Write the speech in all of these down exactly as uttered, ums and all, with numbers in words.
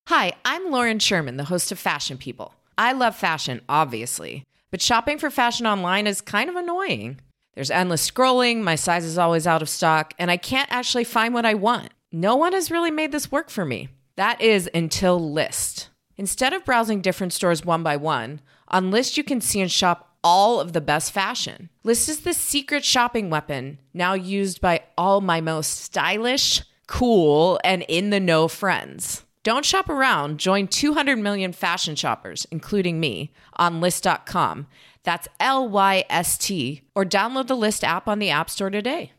Hi, I'm Lauren Sherman, the host of Fashion People. I love fashion, obviously, but shopping for fashion online is kind of annoying. There's endless scrolling, my size is always out of stock, and I can't actually find what I want. No one has really made this work for me. That is until Lyst. Instead of browsing different stores one by one, on Lyst you can see and shop all of the best fashion. Lyst is the secret shopping weapon now used by all my most stylish, cool, and in-the-know friends. Don't shop around. Join two hundred million fashion shoppers, including me, on Lyst dot com. That's L Y S T, or download the Lyst app on the App Store today.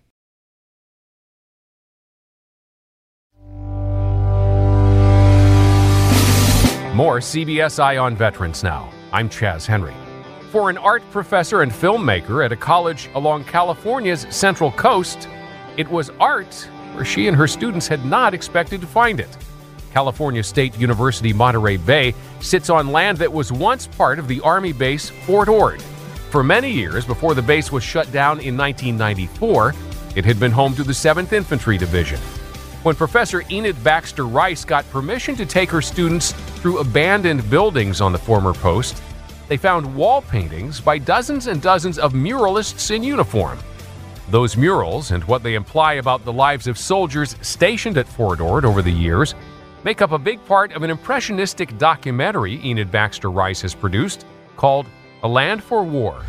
More C B S Eye on Veterans now. I'm Chaz Henry. For an art professor and filmmaker at a college along California's Central Coast, it was art where she and her students had not expected to find it. California State University Monterey Bay sits on land that was once part of the Army base Fort Ord. For many years before the base was shut down in nineteen ninety-four, it had been home to the seventh Infantry Division. When Professor Enid Baxter Rice got permission to take her students through abandoned buildings on the former post, they found wall paintings by dozens and dozens of muralists in uniform. Those murals and what they imply about the lives of soldiers stationed at Fort Ord over the years make up a big part of an impressionistic documentary Enid Baxter Rice has produced called A Land for War.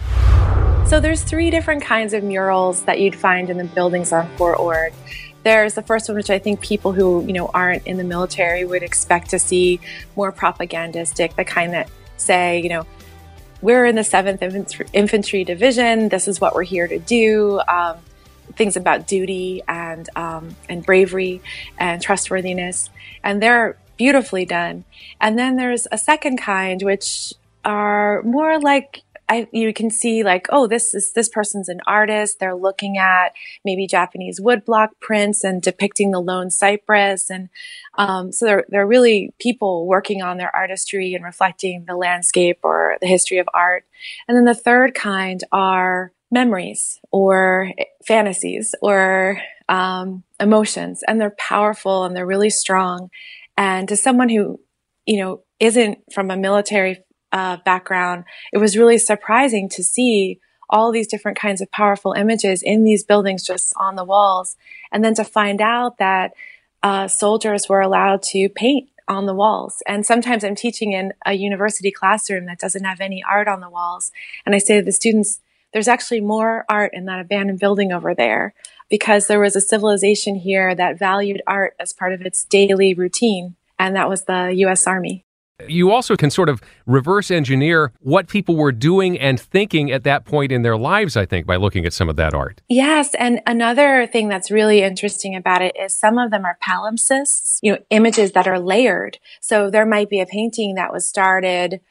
So there's three different kinds of murals that you'd find in the buildings on Fort Ord. There's the first one, which I think people who, you know, aren't in the military would expect to see, more propagandistic, the kind that say, you know, we're in the seventh Infantry Division, this is what we're here to do, um, things about duty and um, and bravery and trustworthiness. And they're beautifully done. And then there's a second kind, which are more like, I, you can see like, oh, this is this person's an artist. They're looking at maybe Japanese woodblock prints and depicting the lone cypress. And um, so they're, they're really people working on their artistry and reflecting the landscape or the history of art. And then the third kind are memories or fantasies or um, emotions. And they're powerful and they're really strong. And to someone who, you know, isn't from a military Uh, background, it was really surprising to see all these different kinds of powerful images in these buildings just on the walls. And then to find out that uh, soldiers were allowed to paint on the walls. And sometimes I'm teaching in a university classroom that doesn't have any art on the walls. And I say to the students, there's actually more art in that abandoned building over there because there was a civilization here that valued art as part of its daily routine. And that was the U S Army. You also can sort of reverse engineer what people were doing and thinking at that point in their lives, I think, by looking at some of that art. Yes. And another thing that's really interesting about it is some of them are palimpsests, you know, images that are layered. So there might be a painting that was started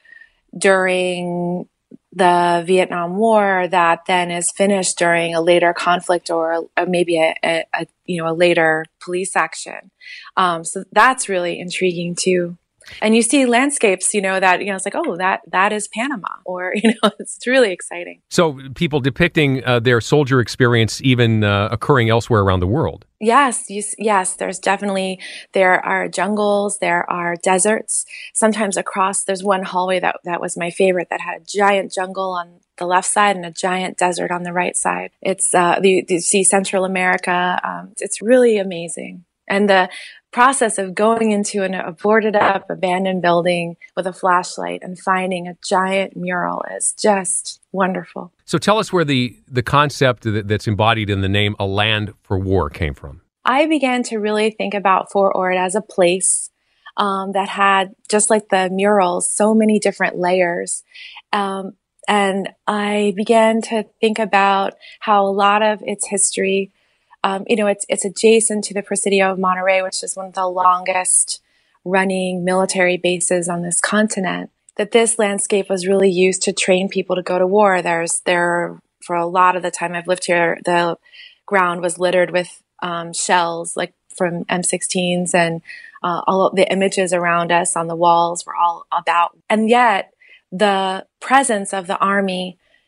during the Vietnam War that then is finished during a later conflict or, or maybe a, a, a, you know, a later police action. Um, so that's really intriguing too. And you see landscapes, you know, that, you know, it's like, oh, that that is Panama, or, you know, it's really exciting. So people depicting uh, their soldier experience even uh, occurring elsewhere around the world. Yes, you, yes, there's definitely, there are jungles, there are deserts, sometimes across, there's one hallway that, that was my favorite that had a giant jungle on the left side and a giant desert on the right side. It's, uh, you, you see Central America, um, it's really amazing. And the process of going into an boarded up, abandoned building with a flashlight and finding a giant mural is just wonderful. So tell us where the, the concept that, that's embodied in the name A Land for War came from. I began to really think about Fort Ord as a place um, that had, just like the murals, so many different layers. Um, and I began to think about how a lot of its history Um, you know, it's it's adjacent to the Presidio of Monterey, which is one of the longest running military bases on this continent. That this landscape was really used to train people to go to war. There's there for a lot of the time I've lived here, the ground was littered with um, shells, like from M sixteens, and uh, all of the images around us on the walls were all about. And yet, the presence of the Army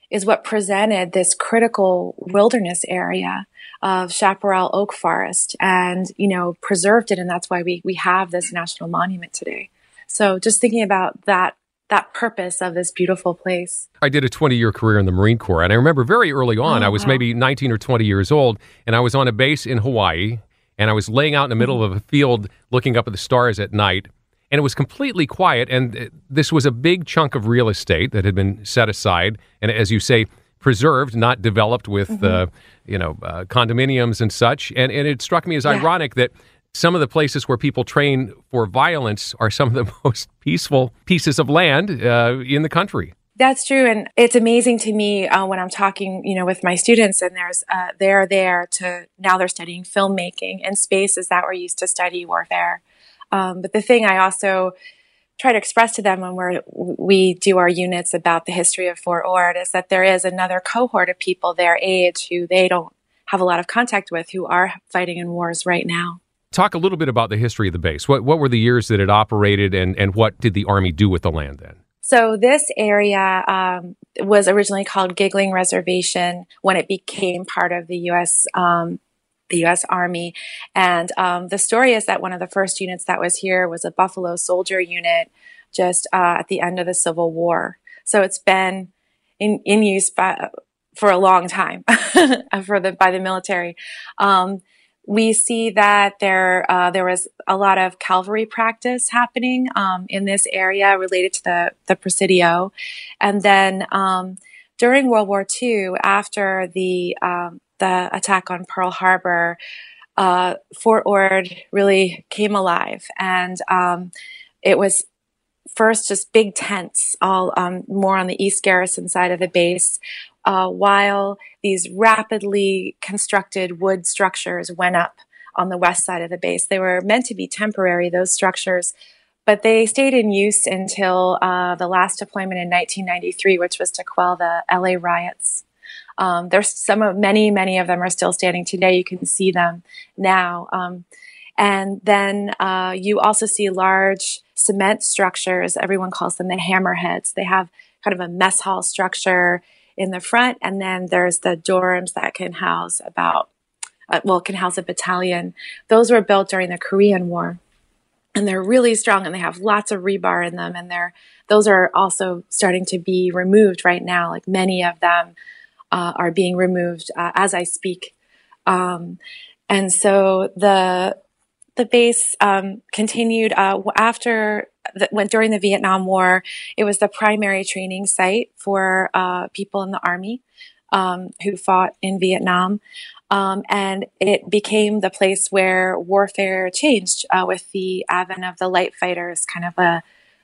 is what presented this critical wilderness area of Chaparral Oak Forest and, you know, preserved it. And that's why we, we have this national monument today. So just thinking about that, that purpose of this beautiful place. I did a twenty-year career in the Marine Corps, and I remember very early on, oh, I was wow. maybe nineteen or twenty years old, and I was on a base in Hawaii, and I was laying out in the middle of a field looking up at the stars at night, and it was completely quiet, and this was a big chunk of real estate that had been set aside, and as you say, preserved, not developed with, mm-hmm. uh, you know, uh, condominiums and such, and, and it struck me as yeah. ironic that some of the places where people train for violence are some of the most peaceful pieces of land uh, in the country. That's true. And it's amazing to me uh, when I'm talking, you know, with my students and there's, uh, they're there to, now they're studying filmmaking and spaces that were used to study warfare. Um, but the thing I also try to express to them when we're, we do our units about the history of Fort Ord is that there is another cohort of people their age who they don't have a lot of contact with who are fighting in wars right now. Talk a little bit about the history of the base. What what were the years that it operated, and, and what did the Army do with the land then? So this area um, was originally called Giggling Reservation when it became part of the U S um, the U S Army. And um, the story is that one of the first units that was here was a Buffalo Soldier unit just uh, at the end of the Civil War. So it's been in, in use by, for a long time for the by the military. Um, We see that there uh, there was a lot of cavalry practice happening um, in this area related to the, the Presidio. And then um, during World War Two, after the um, the attack on Pearl Harbor, uh, Fort Ord really came alive. And um, it was first just big tents, all um, more on the East Garrison side of the base, Uh, while these rapidly constructed wood structures went up on the west side of the base. They were meant to be temporary, those structures, but they stayed in use until uh, the last deployment in nineteen ninety-three, which was to quell the L A riots. Um, there's some of, many, many of them are still standing today. You can see them now. Um, and then uh, you also see large cement structures. Everyone calls them the hammerheads. They have kind of a mess hall structure in the front, and then there's the dorms that can house about, uh, well, can house a battalion. Those were built during the Korean War, and they're really strong, and they have lots of rebar in them, and they're those are also starting to be removed right now. Like many of them uh, are being removed uh, as I speak, um, and so the the base um, continued uh, after. That went during the Vietnam War. It was the primary training site for uh, people in the Army um, who fought in Vietnam. Um, and it became the place where warfare changed uh, with the advent of the light fighters, kind of a,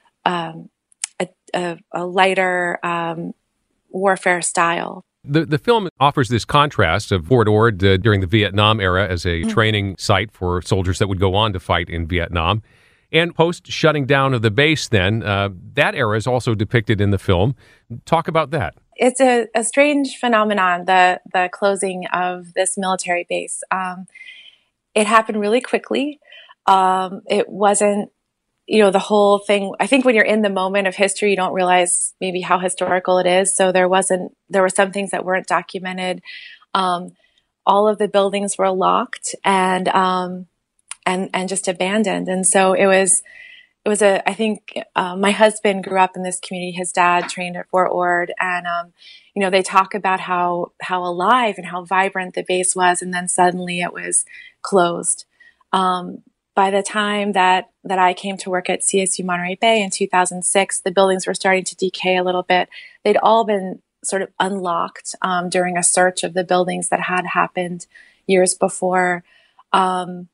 um, a, a, a lighter um, warfare style. The the film offers this contrast of Fort Ord uh, during the Vietnam era as a mm-hmm. training site for soldiers that would go on to fight in Vietnam. And post shutting down of the base then, uh, that era is also depicted in the film. Talk about that. It's a, a strange phenomenon, the the closing of this military base. Um, it happened really quickly. Um, it wasn't, you know, the whole thing. I think when you're in the moment of history, you don't realize maybe how historical it is. So there wasn't, there were some things that weren't documented. Um, all of the buildings were locked and, um, and, and just abandoned. And so it was, it was a, I think, uh, my husband grew up in this community. His dad trained at Fort Ord, and, um, you know, they talk about how, how alive and how vibrant the base was. And then suddenly it was closed. Um, by the time that, that I came to work at C S U Monterey Bay in two thousand six, the buildings were starting to decay a little bit. They'd all been sort of unlocked, um, during a search of the buildings that had happened years before. Um,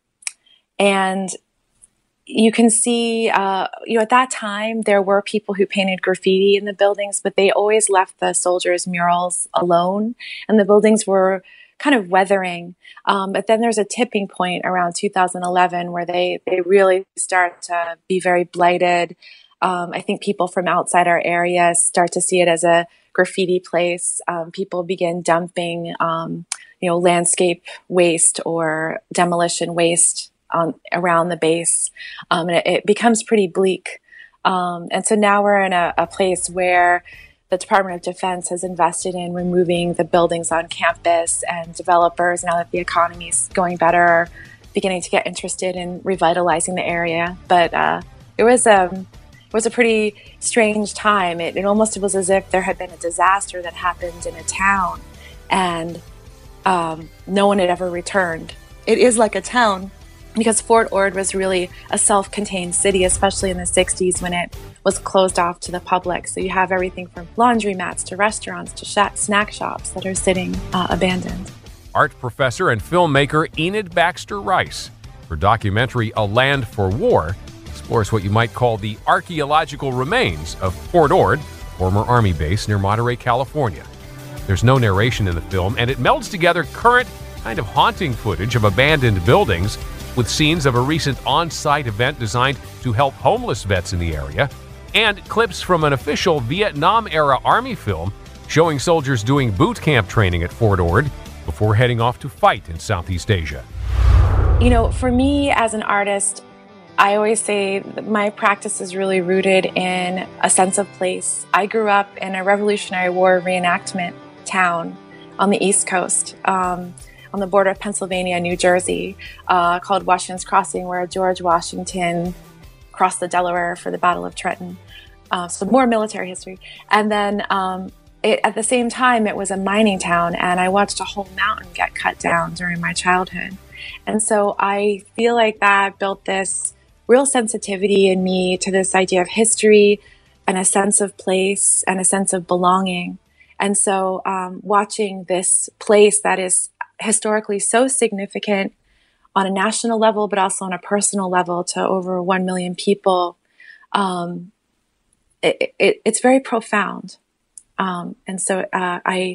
And you can see, uh, you know, at that time, there were people who painted graffiti in the buildings, but they always left the soldiers' murals alone. And the buildings were kind of weathering. Um, but then there's a tipping point around two thousand eleven where they, they really start to be very blighted. Um, I think people from outside our area start to see it as a graffiti place. Um, people begin dumping, um, you know, landscape waste or demolition waste on around the base, um, and it, it becomes pretty bleak. Um, and so now we're in a, a place where the Department of Defense has invested in removing the buildings on campus, and developers, now that the economy's going better, are beginning to get interested in revitalizing the area. But uh, it was um, it was a pretty strange time. It, it almost was as if there had been a disaster that happened in a town, and um, no one had ever returned. It is like a town, because Fort Ord was really a self-contained city, especially in the sixties when it was closed off to the public. So you have everything from laundromats to restaurants to sh- snack shops that are sitting uh, abandoned. Art professor and filmmaker Enid Baxter Rice. Her documentary, A Land for War, explores what you might call the archaeological remains of Fort Ord, former Army base near Monterey, California. There's no narration in the film, and it melds together current, kind of haunting footage of abandoned buildings with scenes of a recent on-site event designed to help homeless vets in the area, and clips from an official Vietnam-era Army film showing soldiers doing boot camp training at Fort Ord before heading off to fight in Southeast Asia. You know, for me as an artist, I always say that my practice is really rooted in a sense of place. I grew up in a Revolutionary War reenactment town on the East Coast, um, on the border of Pennsylvania and New Jersey, uh, called Washington's Crossing, where George Washington crossed the Delaware for the Battle of Trenton. Uh, so more military history. And then um, it, at the same time, it was a mining town, and I watched a whole mountain get cut down during my childhood. And so I feel like that built this real sensitivity in me to this idea of history and a sense of place and a sense of belonging. And so um, watching this place that is historically so significant on a national level, but also on a personal level to over one million people, um, it, it, it's very profound. Um, and so uh, I,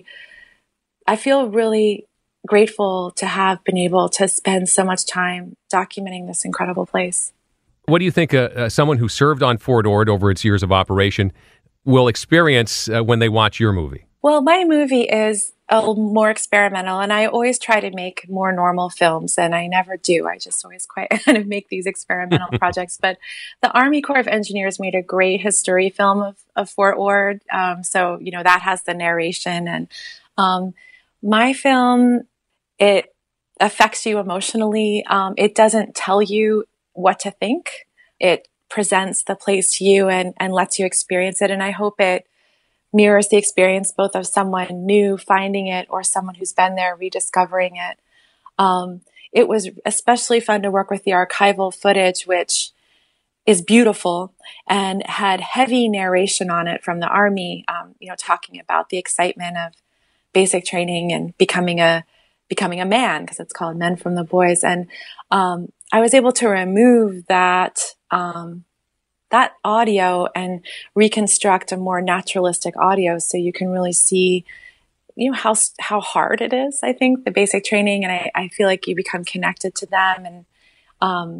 I feel really grateful to have been able to spend so much time documenting this incredible place. What do you think uh, uh, someone who served on Fort Ord over its years of operation will experience uh, when they watch your movie? Well, my movie is a little more experimental, and I always try to make more normal films, and I never do. I just always quite kind of make these experimental projects. But the Army Corps of Engineers made a great history film of, of Fort Ord. Um, so, you know, that has the narration. And um, my film, it affects you emotionally. Um, it doesn't tell you what to think. It presents the place to you and, and lets you experience it. And I hope it mirrors the experience both of someone new finding it or someone who's been there rediscovering it. Um, it was especially fun to work with the archival footage, which is beautiful and had heavy narration on it from the Army, um, you know, talking about the excitement of basic training and becoming a becoming a man, because it's called Men from the Boys. And um, I was able to remove that um, that audio and reconstruct a more naturalistic audio, so you can really see, you know, how how hard it is. I think the basic training, and I, I feel like you become connected to them. And um,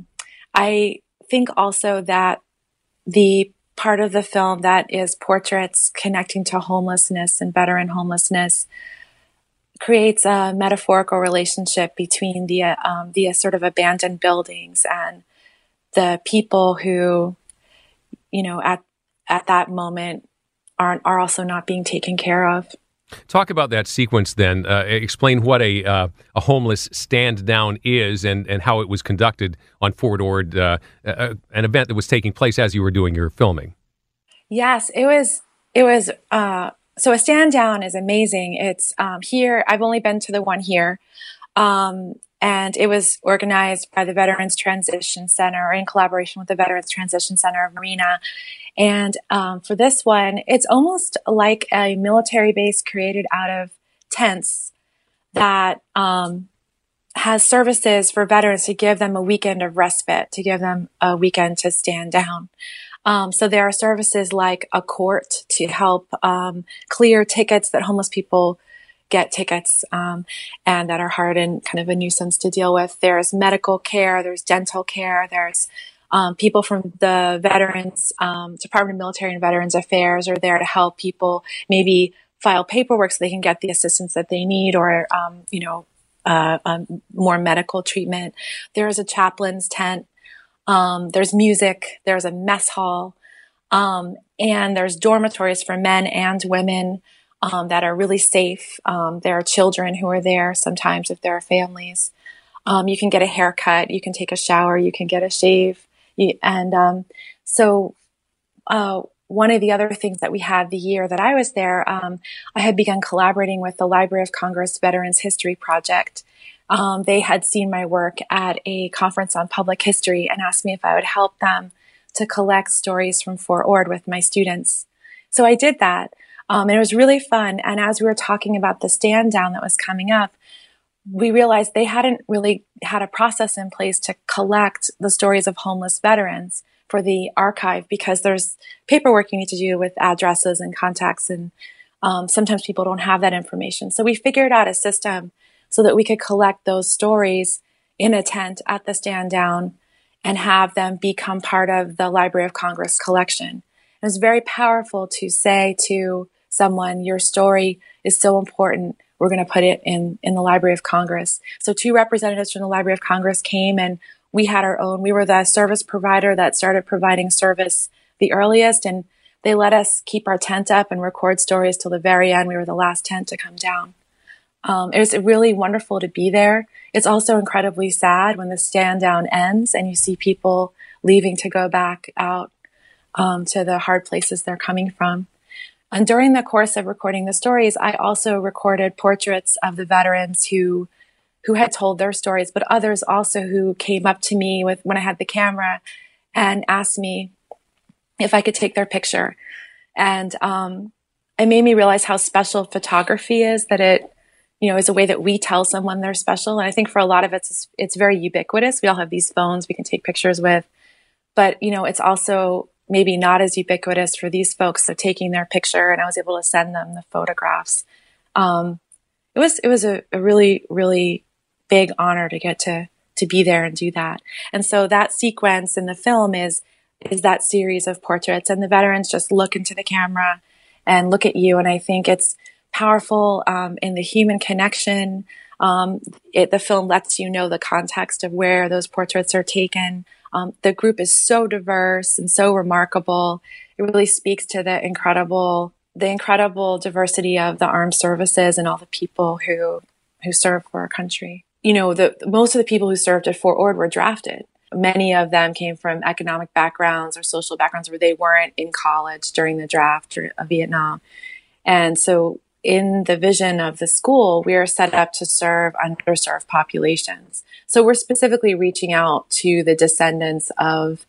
I think also that the part of the film that is portraits connecting to homelessness and veteran homelessness creates a metaphorical relationship between the um, the sort of abandoned buildings and the people who, you know, at at that moment are are also not being taken care of. Talk about that sequence then. Uh, explain what a uh, a homeless stand down is and, and how it was conducted on Fort Ord, uh, uh, an event that was taking place as you were doing your filming. Yes, it was. It was. Uh, so a stand down is amazing. It's um, here. I've only been to the one here. Um, and it was organized by the Veterans Transition Center in collaboration with the Veterans Transition Center of Marina. And um, for this one, it's almost like a military base created out of tents that um, has services for veterans to give them a weekend of respite, to give them a weekend to stand down. Um, so there are services like a court to help um, clear tickets that homeless people get tickets um, and that are hard and kind of a nuisance to deal with. There's medical care, there's dental care, there's um, people from the Veterans um, Department of Military and Veterans Affairs are there to help people maybe file paperwork so they can get the assistance that they need, or um, you know, uh, um, more medical treatment. There is a chaplain's tent. Um, there's music. There's a mess hall. Um, and there's dormitories for men and women um, that are really safe. Um, there are children who are there sometimes if there are families. Um, you can get a haircut, you can take a shower, you can get a shave. You, and um, so uh, one of the other things that we had the year that I was there, um, I had begun collaborating with the Library of Congress Veterans History Project. Um, they had seen my work at a conference on public history and asked me if I would help them to collect stories from Fort Ord with my students. So I did that. Um, and it was really fun. And as we were talking about the stand down that was coming up, we realized they hadn't really had a process in place to collect the stories of homeless veterans for the archive, because there's paperwork you need to do with addresses and contacts. And um, sometimes people don't have that information. So we figured out a system so that we could collect those stories in a tent at the stand down and have them become part of the Library of Congress collection. It was very powerful to say to someone, your story is so important, we're going to put it in, in the Library of Congress. So two representatives from the Library of Congress came, and we had our own. We were the service provider that started providing service the earliest, and they let us keep our tent up and record stories till the very end. We were the last tent to come down. Um, it was really wonderful to be there. It's also incredibly sad when the stand down ends and you see people leaving to go back out um, to the hard places they're coming from. And during the course of recording the stories, I also recorded portraits of the veterans who who had told their stories, but others also who came up to me with when I had the camera and asked me if I could take their picture. And um, it made me realize how special photography is, that it, you know, is a way that we tell someone they're special. And I think for a lot of it, it's, it's very ubiquitous. We all have these phones we can take pictures with, but, you know, it's also maybe not as ubiquitous for these folks. So taking their picture, and I was able to send them the photographs. Um, it was, it was a, a really, really big honor to get to, to be there and do that. And so that sequence in the film is, is that series of portraits, and the veterans just look into the camera and look at you. And I think it's powerful, um, in the human connection. Um, it, the film lets you know the context of where those portraits are taken. Um, the group is so diverse and so remarkable. It really speaks to the incredible, the incredible diversity of the armed services and all the people who, who serve for our country. You know, the, most of the people who served at Fort Ord were drafted. Many of them came from economic backgrounds or social backgrounds where they weren't in college during the draft of Vietnam. And so in the vision of the school, we are set up to serve underserved populations. So we're specifically reaching out to the descendants of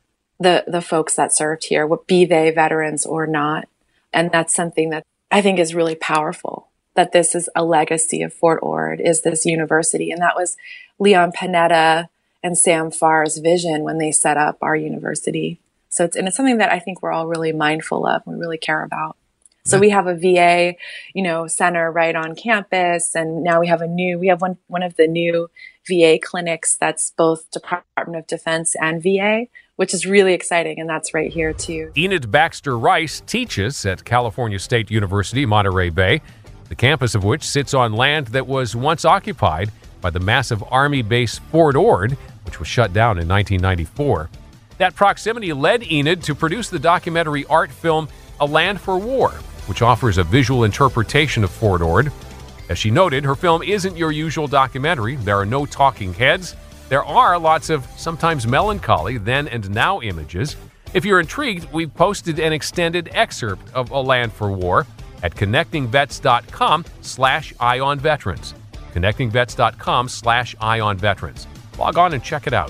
the the folks that served here, be they veterans or not. And that's something that I think is really powerful, that this is a legacy of Fort Ord, is this university. And that was Leon Panetta and Sam Farr's vision when they set up our university. So it's, and it's something that I think we're all really mindful of, we really care about. So we have a V A, you know, center right on campus. And now we have a new, we have one, one of the new V A clinics that's both Department of Defense and V A, which is really exciting. And that's right here too. Enid Baxter Rice teaches at California State University, Monterey Bay, the campus of which sits on land that was once occupied by the massive Army base Fort Ord, which was shut down in nineteen ninety-four. That proximity led Enid to produce the documentary art film A Land for War, which offers a visual interpretation of Fort Ord. As she noted, her film isn't your usual documentary. There are no talking heads. There are lots of sometimes melancholy then and now images. If you're intrigued, we've posted an extended excerpt of A Land for War at connectingvets.com slash eyeonveterans. connectingvets.com slash eyeonveterans. Log on and check it out.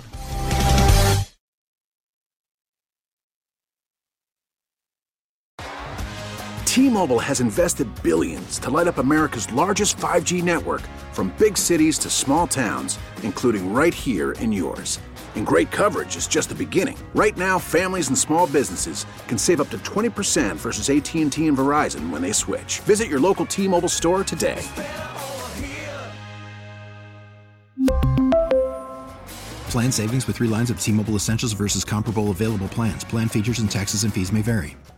T-Mobile has invested billions to light up America's largest five G network, from big cities to small towns, including right here in yours. And great coverage is just the beginning. Right now, families and small businesses can save up to twenty percent versus A T and T and Verizon when they switch. Visit your local T-Mobile store today. Plan savings with three lines of T-Mobile Essentials versus comparable available plans. Plan features and taxes and fees may vary.